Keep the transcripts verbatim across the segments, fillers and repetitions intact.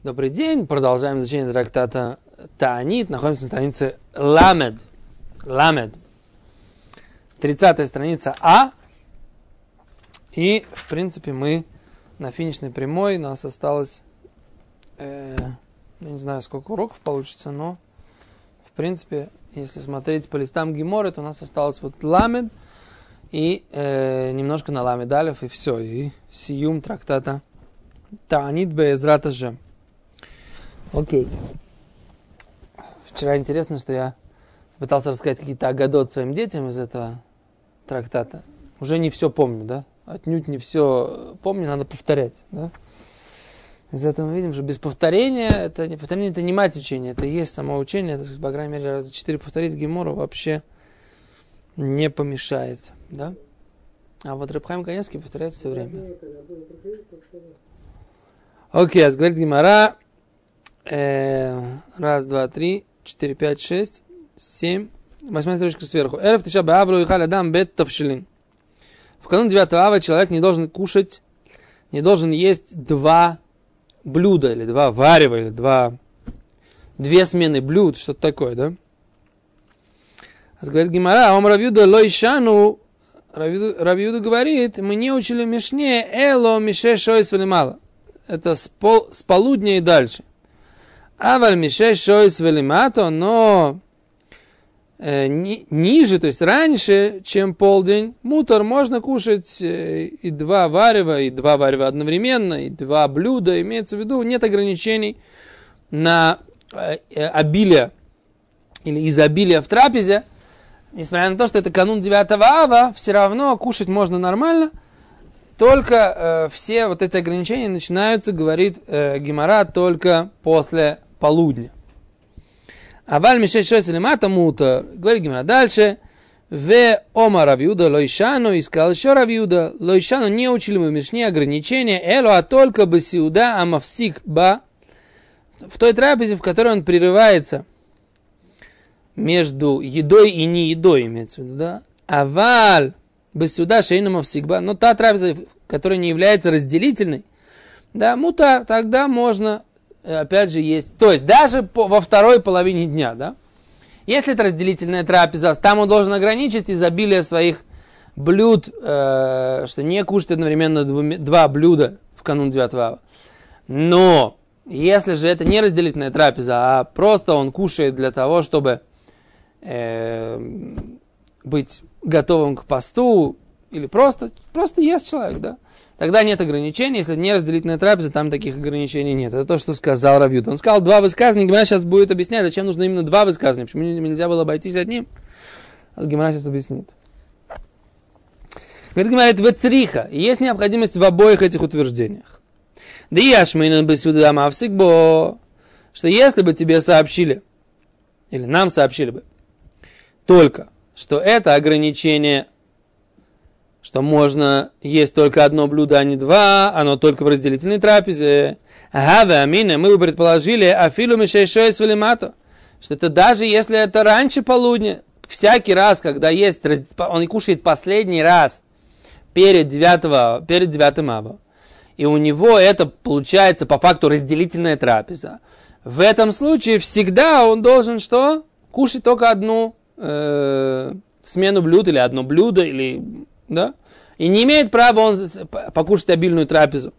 Добрый день. Продолжаем изучение трактата Таанит. Находимся на странице Ламед. Ламед. тридцатая страница А. И, в принципе, мы на финишной прямой. У нас осталось, э, я не знаю, сколько уроков получится, но, в принципе, если смотреть по листам Геморы, то у нас осталось вот Ламед и э, немножко на Ламед Алеф, и все. И сиюм трактата Таанит Беэзрат Ашем. Окей. Вчера интересно, что я пытался рассказать какие-то агадот своим детям из этого трактата. Уже не все помню, да? Отнюдь не все помню, надо повторять, да? Из этого мы видим, что без повторения, это не повторение, это не мать учения, это и есть само учение, это, по крайней мере, раза четыре повторить Гемору вообще не помешает, да? А вот Реб Хаим Каневский повторяет все время. Окей, okay, говорит Гемара. Раз, два, три, четыре, пять, шесть, семь. Восьмая строчка сверху. Эрев тиша беав ло юхаль адам бет тавшилин. В канун девятого ава человек не должен кушать, не должен есть два блюда, или два варева, или два, две смены блюд, что-то такое, да? Говорит Гемара, ом Рав Юда ло ишану. Рав Юда говорит, мы не учили в Мишне эло мише шойс велимала. Это с, пол, с полудня и дальше. Аваль мише шойс велимато, но э, ни, ниже, то есть раньше, чем полдень, мутор, можно кушать э, и два варева, и два варева одновременно, и два блюда, имеется в виду, нет ограничений на э, э, обилие или изобилие в трапезе. Несмотря на то, что это канун девятого ава, все равно кушать можно нормально, только э, все вот эти ограничения начинаются, говорит э, Гемара, только после полудня. Аваль мишеш шойс лимата мутар. Говорит Гемара дальше. Ве ома Рав Юда лойшану. И сказал еще Рав Юда. Лойшану не учили мы в Мишне ограничения. Эло, а только бы сиуда амавсик ба. В той трапезе, в которой он прерывается между едой и не едой, имеется в виду, да? Аваль бы сиуда шейна мавсик ба. Но та трапеза, которая не является разделительной, да, мутар, тогда можно опять же есть, то есть даже по, во второй половине дня, да, если это разделительная трапеза, там он должен ограничить изобилие своих блюд, э, что не кушать одновременно двуми, два блюда в канун девятого ава. Но если же это не разделительная трапеза, а просто он кушает для того, чтобы э, быть готовым к посту, или просто, просто ест человек, да, тогда нет ограничений. Если не разделительная трапеза, там таких ограничений нет. Это то, что сказал Рав Юда. Он сказал два высказывания. Гемара сейчас будет объяснять, зачем нужно именно два высказывания. Почему нельзя было обойтись одним. Гемара сейчас объяснит. Говорит Гемара, это вецриха. И есть необходимость в обоих этих утверждениях. Да и ашмейнан бы сюда мавсикбо. Что если бы тебе сообщили, или нам сообщили бы, только, что это ограничение, что можно есть только одно блюдо, а не два, оно только в разделительной трапезе. Ага, амина, мы бы предположили, афилу мишейшой свелимато, что это даже если это раньше полудня, всякий раз, когда есть, он кушает последний раз перед, девятого, перед девятым ава, и у него это получается по факту разделительная трапеза. В этом случае всегда он должен что? Кушать только одну э, смену блюд, или одно блюдо, или... Да? И не имеет права он покушать обильную трапезу.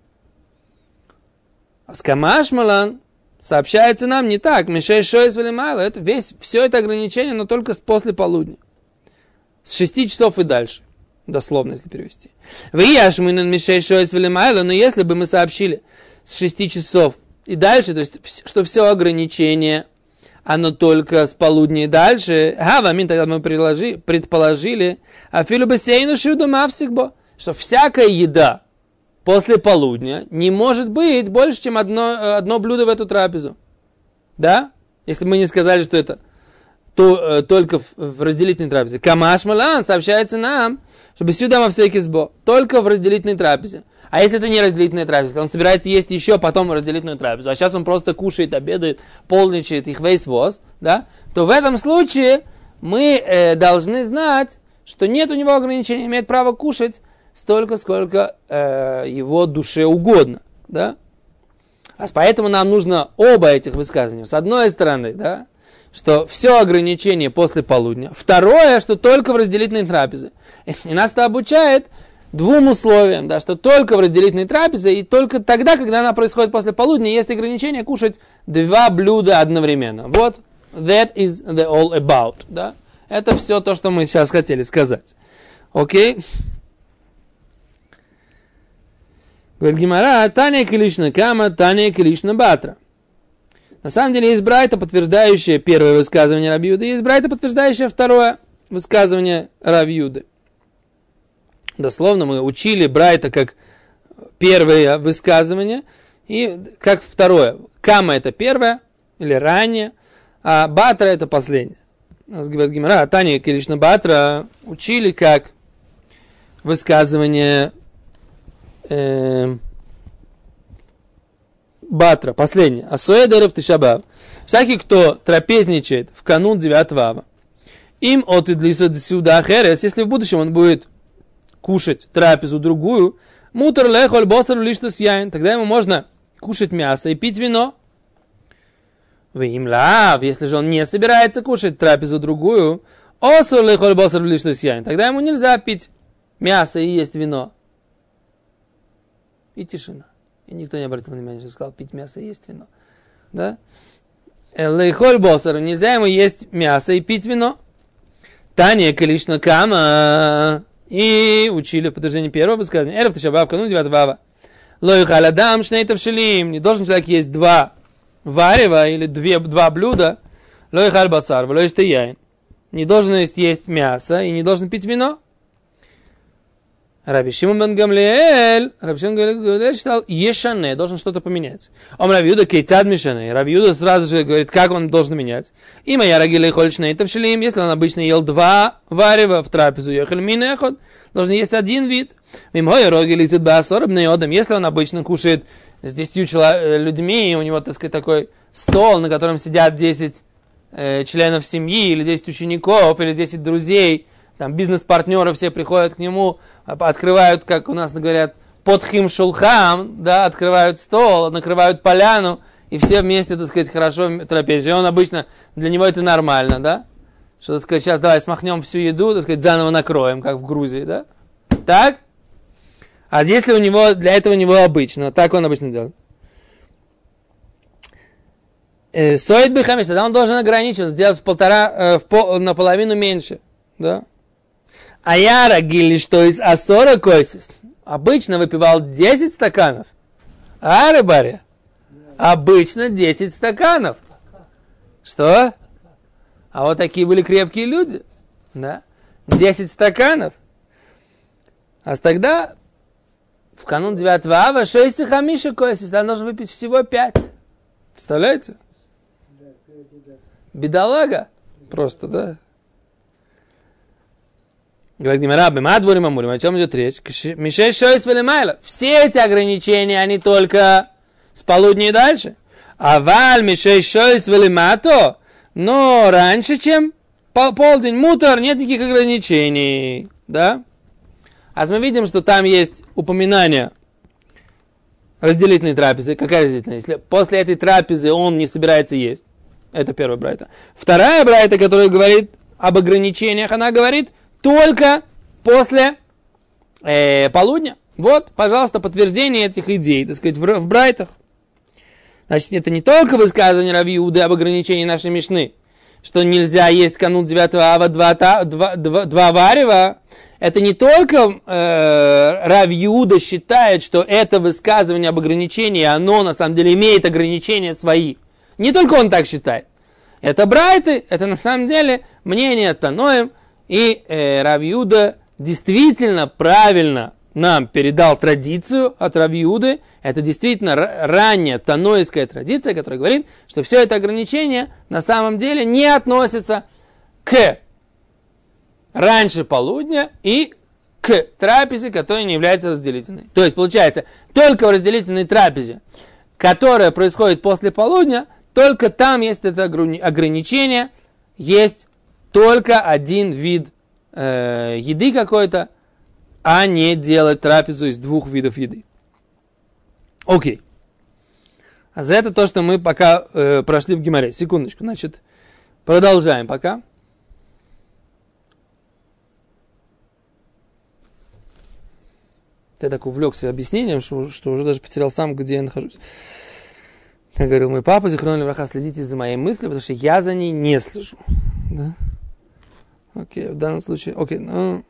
А с Камашмалан сообщается нам не так. Мишей шойс велимайло. Это весь, все это ограничение, но только после полудня. С шести часов и дальше. Дословно, если перевести. Вияшминан мишей шойс велимайло. Но если бы мы сообщили с шести часов и дальше, то есть, что все ограничение, оно только с полудня и дальше. Гавамин, тогда мы предположили, афилу бассейну шиуду мавсикбо, что всякая еда после полудня не может быть больше, чем одно, одно блюдо в эту трапезу. Да? Если мы не сказали, что это то, только в, в разделительной трапезе. Камаш малан сообщается нам, чтобы сюда мавсикбо, только в разделительной трапезе. А если это не разделительная трапеза, он собирается есть еще потом разделительную трапезу, а сейчас он просто кушает, обедает, полничает их весь воз, да, то в этом случае мы э, должны знать, что нет у него ограничения, имеет право кушать столько, сколько э, его душе угодно, да. А поэтому нам нужно оба этих высказывания. С одной стороны, да, что все ограничение после полудня. Второе, что только в разделительной трапезе. И нас это обучает двум условиям, да, что только в разделительной трапезе и только тогда, когда она происходит после полудня, есть ограничение кушать два блюда одновременно. Вот, that is the all about, да. Это все то, что мы сейчас хотели сказать. Окей? Говорит Гемара, Таня Килишна Кама, Таня Килишна Батра. На самом деле есть брайта, подтверждающая первое высказывание Раби Юды, есть брайта, подтверждающая второе высказывание Раби Юды. Дословно мы учили брайта как первое высказывание и как второе. Кама это первое или ранее, а Батра это последнее. Нас говорит Гемара, Таня Килишна Батра учили как высказывание э, Батра, последнее. Асоэдеров тишабав. Всякий, кто трапезничает в канун девятого ава, им от идлиса сюда херес, если в будущем он будет кушать трапезу другую, мутер лехоль босар лиштус яин, тогда ему можно кушать мясо и пить вино. Вы им лав, если же он не собирается кушать трапезу другую, осур лехоль босар лиштус яин, тогда ему нельзя пить мясо и есть вино. И тишина. И никто не обратил внимания, что сказал пить мясо и есть вино. Да? Лейхоль босар, нельзя ему есть мясо и пить вино. Таня Калишна Кама. И учили в подтверждении первого высказывания. Эрев тишабав, канун девятого ава. Лойхал адам шнейтов шелим. Не должен человек есть два варева или две, два блюда. Лойхал басар, влой что яин. Не должен есть, есть мясо и не должен пить вино. Раби Шимон бен Гамлиэль, Раби Шимон бен Гамлиэль считал, ешане, должен что-то поменять. Ом Раби Юда кейцад мишане. Раби Юда сразу же говорит, как он должен менять. И моя рагилей холичная тавшилим, если он обычно ел два варева в трапезу, ехал минехот, должен есть один вид. Мимхой рогили тут басорбный одам, если он обычно кушает с десятью людьми, и у него, так сказать, такой стол, на котором сидят десять э, членов семьи, или десять учеников, или десять друзей, там бизнес-партнеры все приходят к нему, открывают, как у нас говорят, подхим шулхам, да, открывают стол, накрывают поляну, и все вместе, так сказать, хорошо трапезят. И он обычно, для него это нормально, да, что, так сказать, сейчас давай смахнем всю еду, так сказать, заново накроем, как в Грузии, да, так? А здесь у него, для этого у него обычно, так он обычно делает. Соид бихамиш, тогда он должен ограничить, сделать в полтора, э, в пол, наполовину меньше, да. А я рагили, что из асора койсис обычно выпивал десять стаканов. А, рыбаря? Обычно десять стаканов. Что? А вот такие были крепкие люди. Да? десять стаканов. А тогда в канун девятого ава шесть хамиша койсис, он должен выпить всего пять. Представляете? Бедолага. Просто, да? Говорит Гемара, бемадворим амурим, о чем идет речь? Мишей шойс велимайла. Все эти ограничения, они только с полудня и дальше. А валь мишей шойс велимато, но раньше, чем полдень, мутор, нет никаких ограничений. Да? А мы видим, что там есть упоминание разделительной трапезы. Какая разделительная? Если после этой трапезы он не собирается есть. Это первая брайта. Вторая брайта, которая говорит об ограничениях, она говорит только после э, полудня. Вот, пожалуйста, подтверждение этих идей, так сказать, в, в брайтах. Значит, это не только высказывание Раби Юды об ограничении нашей Мишны, что нельзя есть канун девятого ава два, два, два, два варева. Это не только э, Раби Юда считает, что это высказывание об ограничении, оно на самом деле имеет ограничения свои. Не только он так считает. Это брайты, это на самом деле мнение Таноим. И э, Раби Юда действительно правильно нам передал традицию от Раби Юды. Это действительно р- ранняя танойская традиция, которая говорит, что все это ограничение на самом деле не относится к раньше полудня и к трапезе, которая не является разделительной. То есть, получается, только в разделительной трапезе, которая происходит после полудня, только там есть это ограничение, есть только один вид э, еды какой-то, а не делать трапезу из двух видов еды. Окей. А за это то, что мы пока э, прошли в Гемаре. Секундочку, значит, продолжаем пока. Я так увлекся объяснением, что, что уже даже потерял сам, где я нахожусь. Как говорил мой папа, зихрон левраха, следите за моей мыслью, потому что я за ней не слежу. Да? Окей, в данном случае... Окей, ну...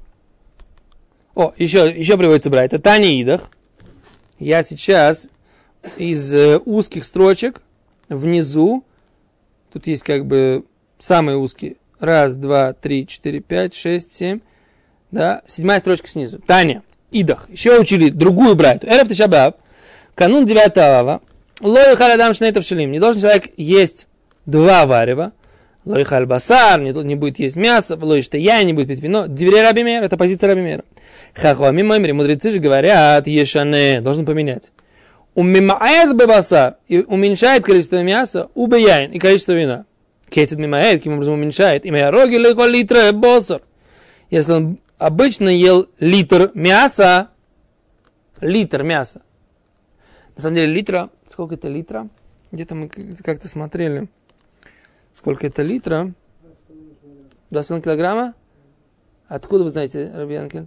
О, еще, еще приводится брать. Это Таня Идах. Я сейчас из э, узких строчек внизу, тут есть как бы самые узкие. Раз, два, три, четыре, пять, шесть, семь. Да, седьмая строчка снизу. Таня Идах. Еще учили другую брайту. Эрев Тишабаб. Канун девятого ава. Лой халадам шнейтов шелим. Не должен человек есть два варева. Лой халь басар. Не, не будет есть мясо. Лой штая. Не будет пить вино. Двери Раби Мейра. Это позиция Раби Мейра. Хахоми маймри. Мудрецы же говорят, ешане. Должен поменять. Умимаэт бебасар. И уменьшает количество мяса. Убияин. И количество вина. Кетит мимаэт. Каким образом уменьшает. Имя роги лихо литра босар. Если он обычно ел литр мяса. Литр мяса. На самом деле литра, сколько это литра? Где-то мы как-то смотрели, сколько это литра. два с половиной килограмма? Откуда вы знаете, Раби Янкель?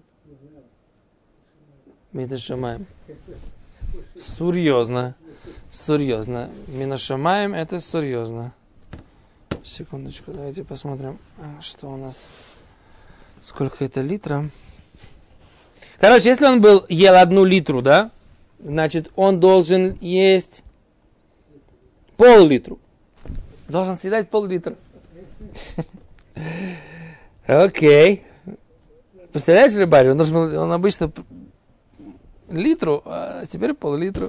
Минашамаем. Серьезно. Серьезно. Минашамаем это серьезно. Секундочку, давайте посмотрим, что у нас. Сколько это литра? Короче, если он был, ел одну литру, да? Значит, он должен есть пол-литру. Должен съедать пол-литра. Окей. Представляешь, рыбарь, он, должен, он обычно литру, а теперь пол-литру.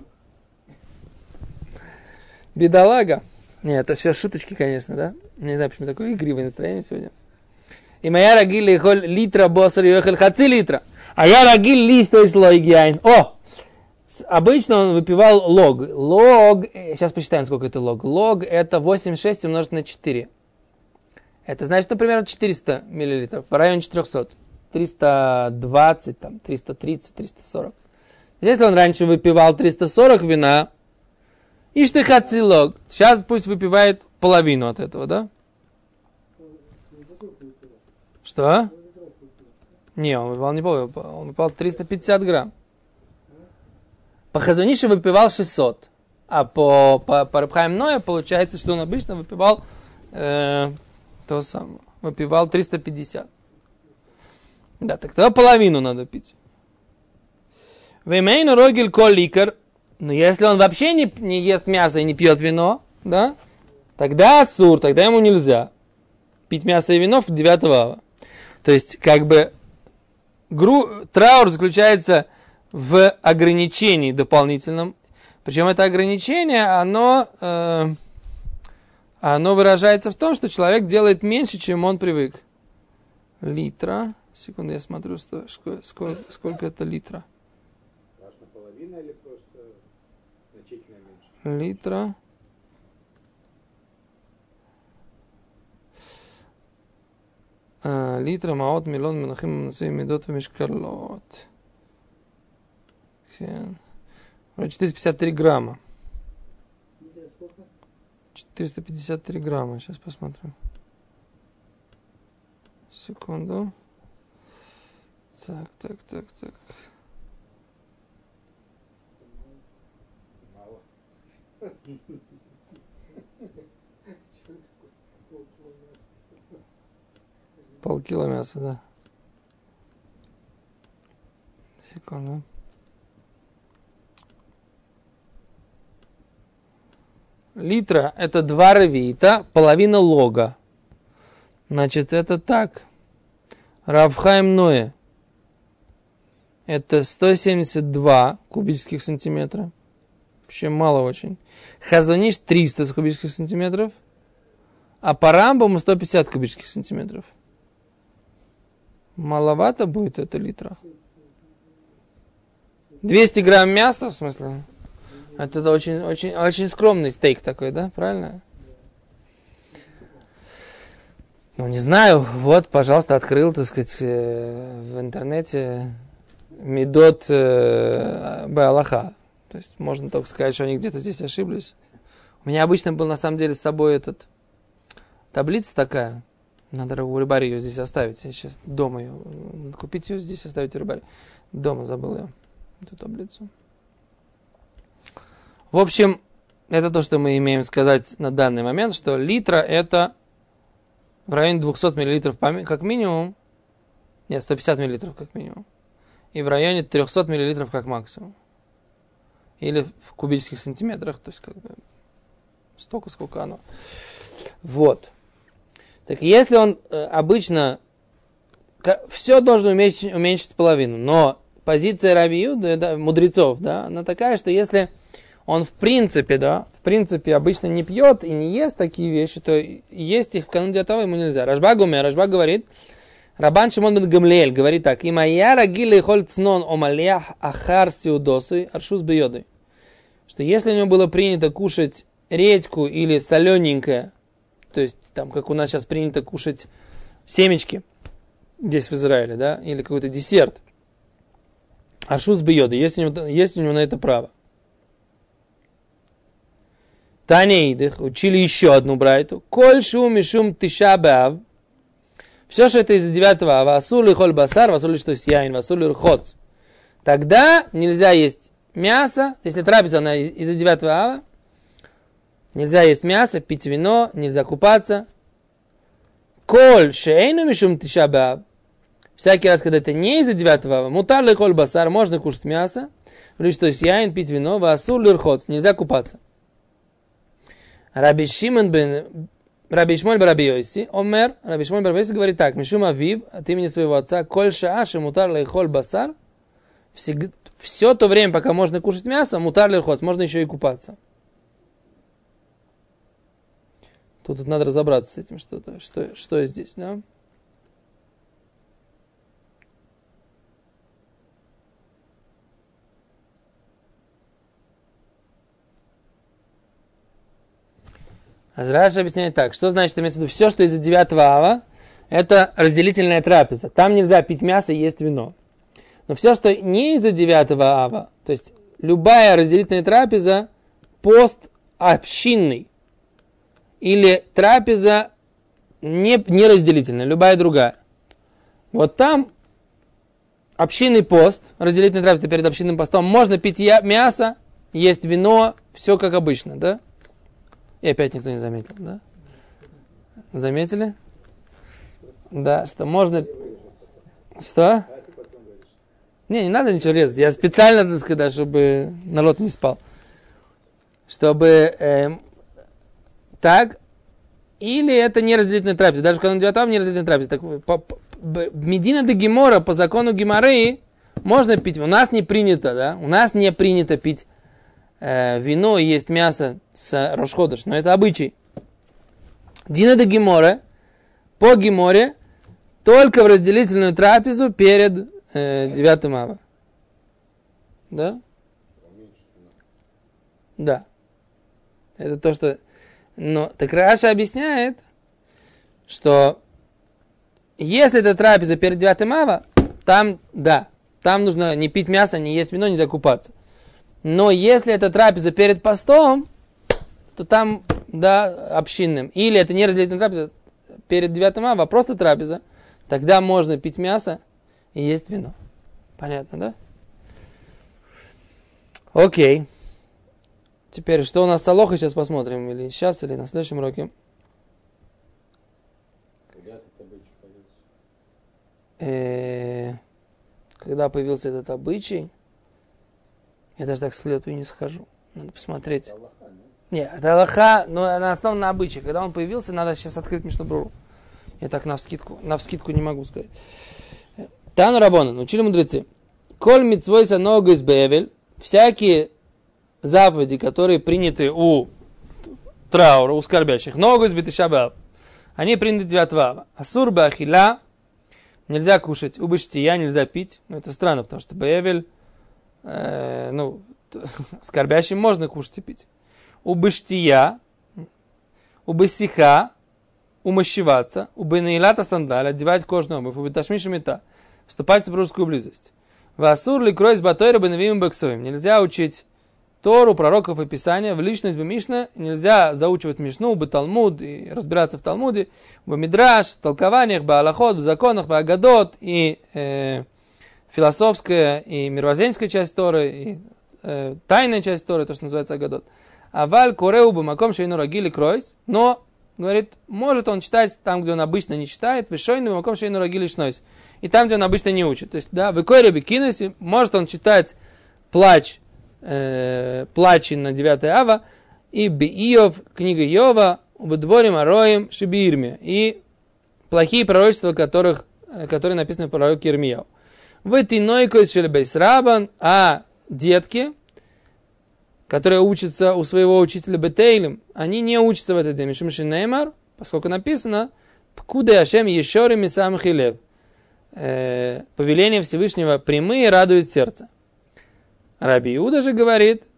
Бедолага. Нет, это все шуточки, конечно, да? Не знаю, почему такое игривое настроение сегодня. И моя рагиль ехоль литра босар ехоль хаци литра. А я рагиль лист, то есть лой гьяин. О! Обычно он выпивал лог. Лог, сейчас посчитаем, сколько это лог. Лог это восемьдесят шесть умножить на четыре. Это значит, ну, примерно четыреста миллилитров, в районе четыреста. триста двадцать, там, триста тридцать, триста сорок. Если он раньше выпивал триста сорок вина, и штыхаци лог, сейчас пусть выпивает половину от этого, да? Что? Не, он выпивал не половину, он выпивал триста пятьдесят грамм. По Хазунише выпивал шестьсот, а по, по, по Раб Хаим Ноя получается, что он обычно выпивал э, то самое, выпивал триста пятьдесят. Да, так тогда половину надо пить. Веймейну рогель кол ликар, но если он вообще не, не ест мясо и не пьет вино, да, тогда ассур, тогда ему нельзя пить мясо и вино в девятого ава. То есть, как бы, гру, траур заключается в ограничении дополнительном. Причем это ограничение, оно, э, оно выражается в том, что человек делает меньше, чем он привык. Литра. Секунду, я смотрю, сколько, сколько, сколько это литра. Половина или просто значительно меньше? Литра. А, литра, маот, миллион, минахим, манасим, медот, мишкалот. четыреста пятьдесят три грамма. четыреста пятьдесят три грамма. Сейчас посмотрим. Секунду. Так, так, так, так. Мало. Полкило мяса, да. Секунду. Литра это два ревита, половина лога. Значит, это так. Рав Хаим Ноэ это сто семьдесят два кубических сантиметра. Вообще мало очень. Хазониш триста кубических сантиметров. А по Рамбаму сто пятьдесят кубических сантиметров. Маловато будет это литра. двести грамм мяса, в смысле? Это очень, очень, очень скромный стейк такой, да? Правильно? Ну, не знаю. Вот, пожалуйста, открыл, так сказать, в интернете Медот э, Беалаха. То есть можно только сказать, что они где-то здесь ошиблись. У меня обычно был на самом деле с собой этот таблица такая. Надо у рыбари ее здесь оставить. Я сейчас дома ее купить ее здесь, оставить у рыбари. Дома забыл я эту таблицу. В общем, это то, что мы имеем сказать на данный момент, что литра это в районе двести миллилитров как минимум. Нет, сто пятьдесят миллилитров как минимум. И в районе триста миллилитров как максимум. Или в кубических сантиметрах, то есть как бы столько, сколько оно. Вот. Так если он э, обычно все должен уменьшить, уменьшить половину, но позиция Раби Юды, да, мудрецов, да, она такая, что если он в принципе, да, в принципе обычно не пьет и не ест такие вещи, то есть их в канун девятого ему нельзя. Рашба гумер, Рашба говорит, Рабан Шимон бен Гамлиэль говорит так: «И моя рагилы холь цнон омалях ахар сиудосы аршус бьёдой». Что если у него было принято кушать редьку или солененькое, то есть там, как у нас сейчас принято кушать семечки здесь в Израиле, да, или какой-то десерт, аршус бьёдой, есть у него, есть у него на это право. Танейдых учили еще одну брайту. Коль шум и шум тиша беав. Все, что это из-за девятого ава, асули холь басар, асули что есть яин, асули рхоц. Тогда нельзя есть мясо, если трапеза она из-за девятого ава, нельзя есть мясо, пить вино, нельзя купаться. Коль шейну мишум тиша беав. Всякий раз, когда это не из-за девятого ава, мутар ли холь басар, можно кушать мясо, или что есть яин, пить вино, асули рхоц, нельзя купаться. Раби Шимон бен Раби Шмоль бен Раби Йоси, омер, Раби Шмоль бен Раби Йоси говорит так: Мишум авив, от имени своего отца, коль шааши мутар лейхоль басар, все то время, пока можно кушать мясо, мутар лейхоц, можно еще и купаться. Тут, тут надо разобраться с этим, что, что, что здесь, да? Азраша объясняет так, что значит, имеется в виду, все, что из-за девятого ава, это разделительная трапеза. Там нельзя пить мясо и есть вино. Но все, что не из-за девятого ава, то есть любая разделительная трапеза, пост общинный, или трапеза не, не разделительная, любая другая. Вот там общинный пост, разделительная трапеза перед общинным постом, можно пить мясо, есть вино, все как обычно, да? И опять никто не заметил, да? Заметили? Да, что можно... Что? Не, не надо ничего резать. Я специально, так сказать, чтобы народ не спал. Чтобы э, так... Или это не разделительная трапеза. Даже когда он девятого не разделительная трапеза. Так, по, по, Медина де Гемора, по закону Геморы, можно пить. У нас не принято, да? У нас не принято пить вино и есть мясо с Рош ходеш, но это обычай. Дина де Геморе, по Геморе, только в разделительную трапезу перед э, девятым ава. Да? Да. Это то, что... Но так Раша объясняет, что если это трапеза перед девятым ава, там, да, там нужно не пить мясо, не есть вино, не закупаться. Но если это трапеза перед постом, то там, да, общинным. Или это не разделительная трапеза перед девятым ава, а просто трапеза. Тогда можно пить мясо и есть вино. Понятно, да? Окей. Теперь, что у нас с Алохой сейчас посмотрим. Или сейчас, или на следующем уроке. Когда этот обычай появился? Когда появился этот обычай, я даже так след и не схожу. Надо посмотреть. Это Аллаха, нет? Нет, это Аллаха, но на основном на обычае. Когда он появился, надо сейчас открыть Мишнабруру. Я так навскидку, навскидку не могу сказать. Тану Рабона, научили мудрецы. Коль митцвойса ногу из бевель, всякие заповеди, которые приняты у траура, у скорбящих, ногу из бетишабав, они приняты девятого ава. Асур бахила, нельзя кушать, у бештия нельзя пить. Ну, это странно, потому что бевель, э, ну, скорбящим можно кушать и пить. У бештия, у бесиха, умощеваться, у бенейлата сандаль, одевать кожную обувь, у беташмиша мета, вступать в супружескую близость. Васур ли крой с батойра беневим бексовым. Нельзя учить Тору, пророков и Писания, в личность Бемишна нельзя заучивать Мишну, бы Талмуд и разбираться в Талмуде, в Мидраш, в толкованиях, в Алахот, в законах, в Агадот и э, философская и мировоззренческая часть Торы, и э, тайная часть Торы, то, что называется Агадот. Аваль кореу бамаком шейну рагили кройс, но, говорит, может он читать там, где он обычно не читает, вишойну бамаком шейну рагили шнойс, и там, где он обычно не учит. То есть, да, в Икоре Бекинусе может он читать плач, э, плачи на девятое ава, и Беиов, книга Иова, Убедворим Ароим Шибирме, и плохие пророчества, которых, которые написаны в пророке Ирмияу. В этой нойкой шелебейсрабан, а детки, которые учатся у своего учителя Бетейлем, они не учатся в этот день. Мишумши Неймар, поскольку написано «Пкуде Ашем ешорим и сам хилев». Повеление Всевышнего прямые радует сердце. Раби Иуда же говорит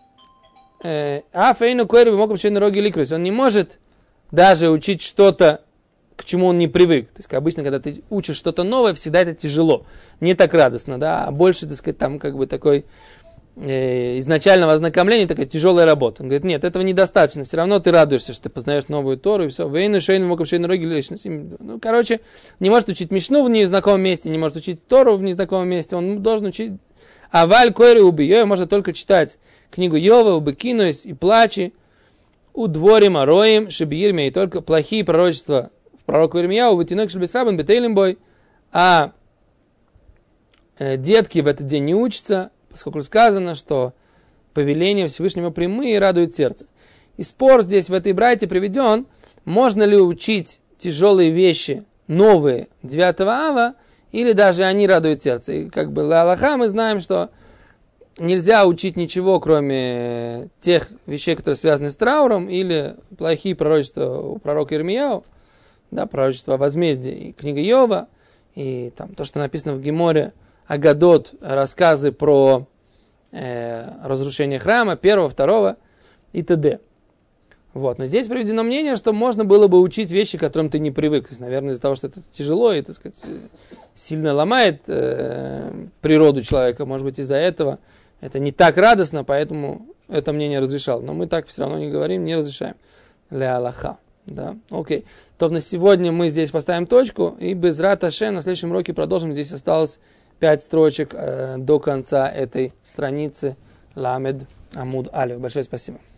«А фейну койру бимоком шейну роги ликрус». Он не может даже учить что-то, к чему он не привык. То есть, обычно, когда ты учишь что-то новое, всегда это тяжело. Не так радостно, да, а больше, так сказать, там как бы такой э, изначального ознакомления, такая тяжелая работа. Он говорит, нет, этого недостаточно. Все равно ты радуешься, что ты познаешь новую Тору, и все. Вейну шейну моком шейну роги ликрус. Ну, короче, не может учить Мишну в незнакомом месте, не может учить Тору в незнакомом месте. Он должен учить Аваль койру убиё, можно только читать книгу Йова, Убекинуис и плачи, у дворим ароим шибиирме, и только плохие пророчества пророку Ирмияу, вытянок шельбесрабан бетейлимбой, а э, детки в этот день не учатся, поскольку сказано, что повеление Всевышнего прямые радует сердце. И спор здесь в этой брайте приведен, можно ли учить тяжелые вещи, новые, девятого ава, или даже они радуют сердце. И как бы ла Аллаха мы знаем, что нельзя учить ничего, кроме тех вещей, которые связаны с трауром, или плохие пророчества у пророка Ирмияу, да, пророчество о возмездии, и книга Иова, и там то, что написано в Геморе, Агадот, рассказы про э, разрушение храма, первого, второго и т.д. Вот. Но здесь приведено мнение, что можно было бы учить вещи, к которым ты не привык. То есть, наверное, из-за того, что это тяжело и, так сказать, сильно ломает э, природу человека, может быть, из-за этого это не так радостно, поэтому это мнение разрешал. Но мы так все равно не говорим, не разрешаем. Ля Аллаха. Да, окей. То на сегодня мы здесь поставим точку, и без рат Ашем на следующем уроке продолжим. Здесь осталось пять строчек э, до конца этой страницы Ламед Амуд Алев. Большое спасибо.